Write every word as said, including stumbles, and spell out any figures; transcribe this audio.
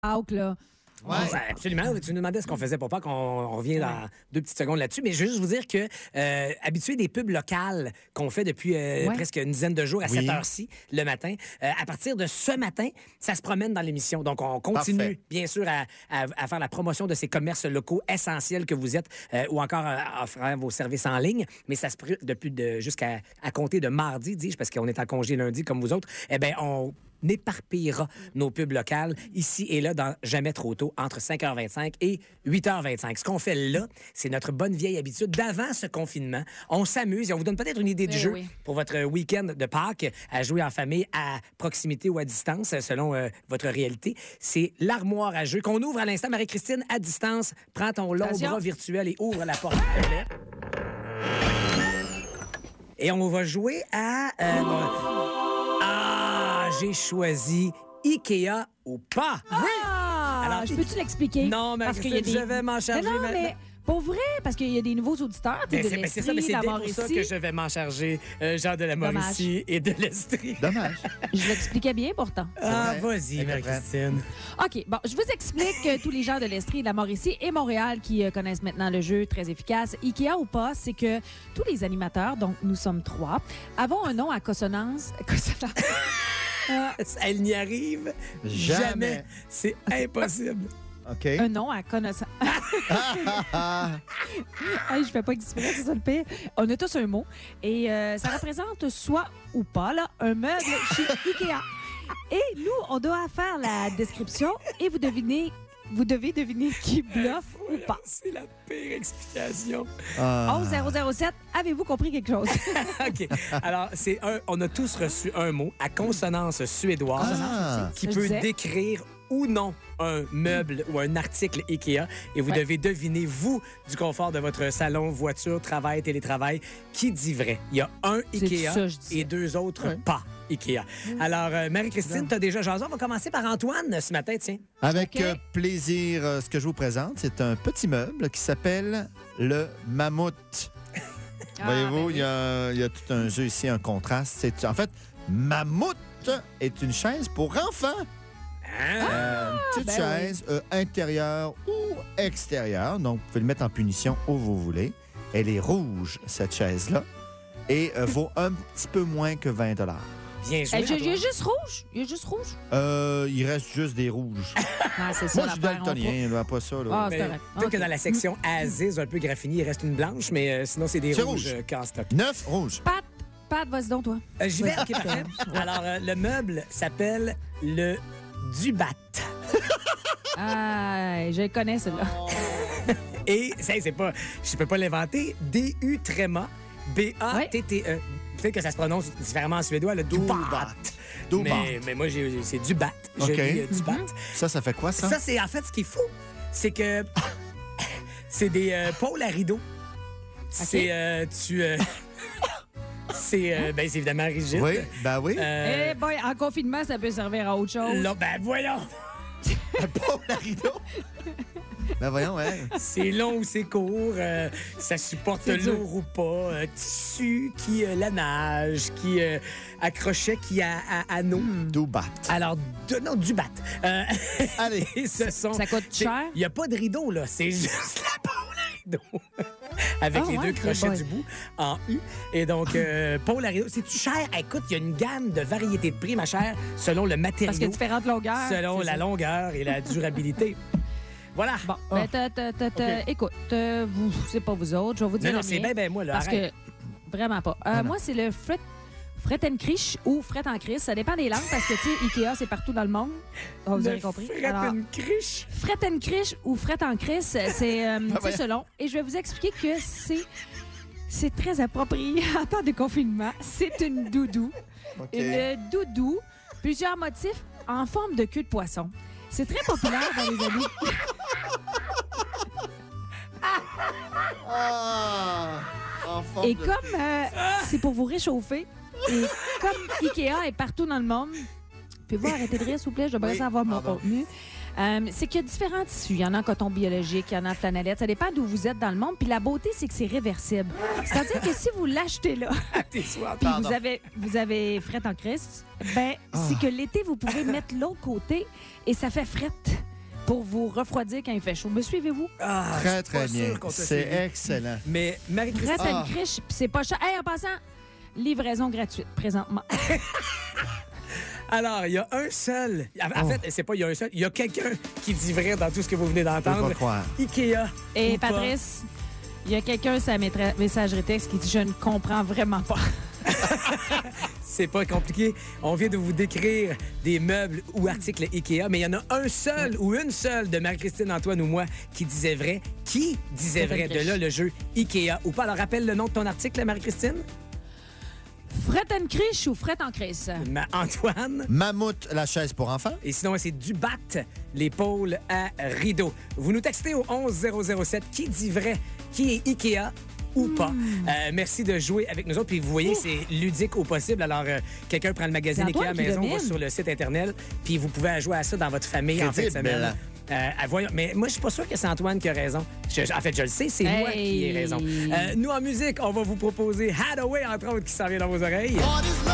Pâques, là. Ouais, absolument. Tu nous demandais ce qu'on faisait pour pas qu'on on revient dans deux petites secondes là-dessus. Mais je veux juste vous dire que euh, habitué des pubs locales qu'on fait depuis euh, ouais. presque une dizaine de jours à oui. cette heure-ci, le matin, euh, à partir de ce matin, ça se promène dans l'émission. Donc, on continue, Parfait. bien sûr, à, à, à faire la promotion de ces commerces locaux essentiels que vous êtes euh, ou encore à offrir vos services en ligne. Mais ça se prend depuis de, jusqu'à à compter de mardi, dis-je, parce qu'on est en congé lundi comme vous autres. Eh bien, on éparpillera nos pubs locales ici et là dans Jamais trop tôt entre cinq heures vingt-cinq et huit heures vingt-cinq. Ce qu'on fait là, c'est notre bonne vieille habitude d'avant ce confinement. On s'amuse et on vous donne peut-être une idée du oui, jeu oui. pour votre week-end de Pâques à jouer en famille à proximité ou à distance selon euh, votre réalité. C'est l'armoire à jeu qu'on ouvre à l'instant. Marie-Christine, à distance, prends ton long Attention. bras virtuel et ouvre la porte. Et on va jouer à... Euh, oh. Ah, j'ai choisi Ikea ou pas. Oui. Ah, alors, je peux-tu l'expliquer? Non, mais parce qu'il y a des... je vais m'en charger mais non, maintenant. Mais pour vrai, parce qu'il y a des nouveaux auditeurs. Mais c'est, mais c'est ça, mais c'est pour ça que je vais m'en charger, euh, Jean de la Mauricie et de l'Estrie. Dommage. Je l'expliquais bien pourtant. Ah, vas-y, Marie-Christine. OK, bon, je vous explique que tous les gens de l'Estrie, de la Mauricie et Montréal qui euh, connaissent maintenant le jeu très efficace, Ikea ou pas, c'est que tous les animateurs, donc nous sommes trois, avons un nom à consonance. consonance. euh, Elle n'y arrive jamais. jamais. C'est impossible. OK. Un nom à connaissance. Hey, je fais pas exprès, c'est ça le pire. On a tous un mot. Et euh, ça représente soit ou pas là, un meuble chez Ikea. Et nous, on doit faire la description et vous devinez, vous devez deviner qui bluffe ou pas. C'est la pire explication. Ah. onze zéro zéro sept, avez-vous compris quelque chose? OK. Alors, c'est un, on a tous reçu un mot à consonance suédoise Ah. qui peut décrire ou non un meuble ou un article Ikea et vous ouais. devez deviner, vous, du confort de votre salon, voiture, travail, télétravail, qui dit vrai. Il y a un Ikea ça, et deux autres ouais. pas Ikea. Mmh. Alors, euh, Marie-Christine, tu as déjà jasé. On va commencer par Antoine ce matin, tiens. Avec okay. euh, plaisir, euh, ce que je vous présente, c'est un petit meuble qui s'appelle le mammouth. Ah, Voyez-vous, il ben oui. y, y a tout un jeu ici, un contraste. C'est, en fait, mammouth est une chaise pour enfants. Ah, euh, une petite ben chaise oui. euh, intérieure ou extérieure. Donc, vous pouvez le mettre en punition où vous voulez. Elle est rouge, cette chaise-là, et euh, vaut un petit peu moins que vingt dollars. Bien joué, Il y a juste rouge. Il y a juste rouge. Euh, il reste juste des rouges. Ah, c'est ça. Moi, je suis daltonien, là, pas ça. Là. Ah, c'est correct. Peut-être okay. que dans la section Aziz, un peu graffinie, il reste une blanche, mais euh, sinon, c'est des c'est rouges rouge. qu'en stock. Neuf rouges. Pat, Pat, vas-y donc, toi. Euh, j'y vais. OK, parfait. Alors, euh, le meuble s'appelle le Dubat. Ah, je le connais, celui-là. Et, ça, c'est pas... Je peux pas l'inventer. D U tréma B A T T E. Peut-être que ça se prononce différemment en suédois, le Dubat. Mais, mais moi, j'ai, c'est Dubat. Je okay. dis euh, Dubat. Mm-hmm. Ça, ça fait quoi, ça? Ça, c'est en fait ce qui est fou. C'est que c'est des euh, pôles à rideaux. Okay. C'est... Euh, tu... Euh, C'est, euh, ben, c'est évidemment rigide. Oui, ben oui. Euh, eh boy, en confinement, ça peut servir à autre chose. Là, ben voyons. Un pôle à rideau. Ben voyons, ouais. C'est long ou c'est court, euh, ça supporte c'est lourd dur. ou pas, euh, tissu qui euh, la nage, qui euh, accrochait, qui a à anneau. Mm. Dubat. Alors, de, non, Dubat. Euh, Allez. ce sont, ça coûte cher? Il n'y a pas de rideau, là. C'est juste la pôle à rideau. Avec oh, les ouais, deux crochets bon. du bout en U. Et donc, euh, pôle à rideau. C'est-tu cher? Écoute, il y a une gamme de variétés de prix, ma chère, selon le matériau. Parce qu'il y a différentes longueurs. Selon la ça. longueur et la durabilité. Voilà. Bon, oh. ben, t'as, t'as, t'as, okay. écoute, euh, vous, c'est pas vous autres, je vais vous dire. Non, non, c'est bien, ben moi, là. Parce arrête. que, vraiment pas. Euh, moi, c'est le fret, fret and criche ou fret en crise. Ça dépend des langues parce que, tu sais, Ikea, c'est partout dans le monde. Oh, vous le avez compris. Fret and criche. Fret and criche ou fret en crise, c'est euh, ah, selon. Et je vais vous expliquer que c'est, c'est très approprié en temps de confinement. C'est une doudou. Okay. Une doudou, plusieurs motifs en forme de queue de poisson. C'est très populaire dans les années. Ah, et comme euh, c'est pour vous réchauffer, et comme Ikea est partout dans le monde, pouvez-vous arrêter de rire, s'il vous plaît? Je devrais oui, savoir mon pardon. contenu. Euh, c'est qu'il y a différents tissus. Il y en a en coton biologique, il y en a en flanellette. Ça dépend d'où vous êtes dans le monde. Puis la beauté, c'est que c'est réversible. C'est-à-dire que si vous l'achetez là, puis vous avez, vous avez frette en crise, ben, oh. c'est que l'été, vous pouvez mettre l'autre côté et ça fait frette. pour vous refroidir quand il fait chaud. Me suivez-vous? Ah, Très, très bien. C'est C'est excellent. Mais Marie-Christine... Prête à Ah. une criche, puis c'est pas cher. Hey, en passant, livraison gratuite présentement. Alors, il y a un seul... En Oh. fait, c'est pas il y a un seul, il y a quelqu'un qui dit vrai dans tout ce que vous venez Je peux d'entendre. pas croire. Ikea. Et ou pas. Patrice, il y a quelqu'un sur la métra- messagerie texte qui dit « Je ne comprends vraiment pas ». C'est pas compliqué. On vient de vous décrire des meubles ou articles Ikea, mais il y en a un seul ou une seule de Marie-Christine, Antoine ou moi qui disait vrai. Qui disait Fred vrai? De Encriche. là, le jeu Ikea ou pas. Alors, rappelle le nom de ton article, Marie-Christine. Fret en criche ou fret en crisse? Ma- Antoine. Mammouth, la chaise pour enfants. Et sinon, c'est du bat, l'épaule à rideau. Vous nous textez au onze zéro zéro sept. Qui dit vrai? Qui est Ikea? Ou pas. Euh, merci de jouer avec nous autres. Puis vous voyez, c'est ludique au possible. Alors, euh, quelqu'un prend le magazine C'est Ikea à la Antoine qui maison, domine. va sur le site Internet, puis vous pouvez jouer à ça dans votre famille en fin de Crédible. semaine. Euh, à voyons- mais moi, je suis pas sûr que c'est Antoine qui a raison. Je- en fait, je le sais, c'est moi qui ai Hey. raison. Euh, nous, en musique, on va vous proposer Hathaway, entre autres, qui s'en vient dans vos oreilles.